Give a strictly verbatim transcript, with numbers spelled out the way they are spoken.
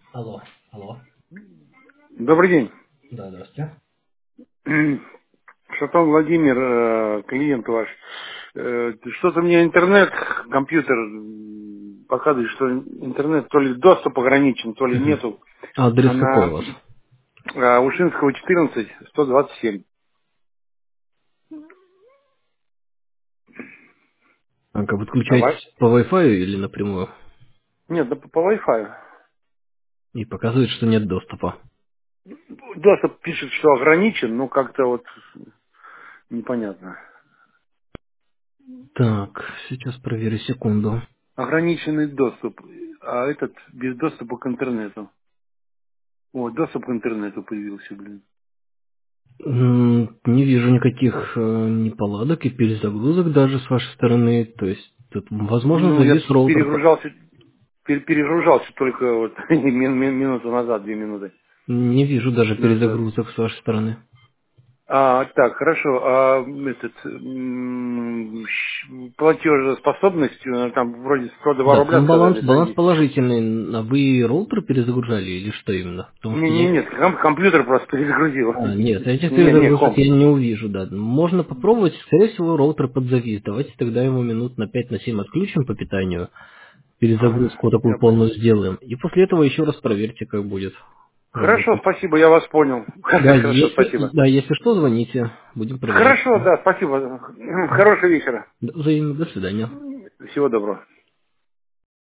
Алло, алло. Добрый день. Да, здравствуйте. Шатон Владимир, э, клиент ваш. Э, Что-то мне интернет, компьютер м, показывает, что интернет то ли доступ ограничен, то ли Мгм. нету. Адрес какой у На вас? э, Ушинского четырнадцать, сто двадцать семь. А как вы Давай. подключаетесь по Wi-Fi или напрямую? Нет, да по по Wi-Fi. И показывает, что нет доступа. Доступ пишет, что ограничен, но как-то вот непонятно. Так, сейчас проверю секунду. Ограниченный доступ, а этот без доступа к интернету. О, доступ к интернету появился, блин. М, Не вижу никаких э, неполадок и перезагрузок даже с вашей стороны. То есть тут, возможно, Ну, я завис роутер. По- перегружался Пер- Перегружался только вот мин- мин- минуту назад, две минуты Не вижу даже назад. перезагрузок с вашей стороны. А, так, хорошо. А этот м, щ- платежеспособность, э, там вроде сто два Да, рубля там баланс, сказали, да? баланс Есть. положительный. А вы роутер перезагружали или что именно? Потому Не, что не, я нет, ком- компьютер просто перезагрузил. А, нет, этих Не, не, перезагрузок комп. я не увижу, да. Можно попробовать, скорее всего, роутер подзавис. Давайте тогда ему минут на пять на семь отключим по питанию, Ага, перезагрузку такую я понял. полную сделаем. И после этого еще раз проверьте, как будет Хорошо, работать. спасибо, я вас понял. Да, Хорошо, если, спасибо. да, если что, звоните, будем проверять. Хорошо, да, спасибо. Хорошего вечера. Да, взаимно, до свидания. Всего доброго.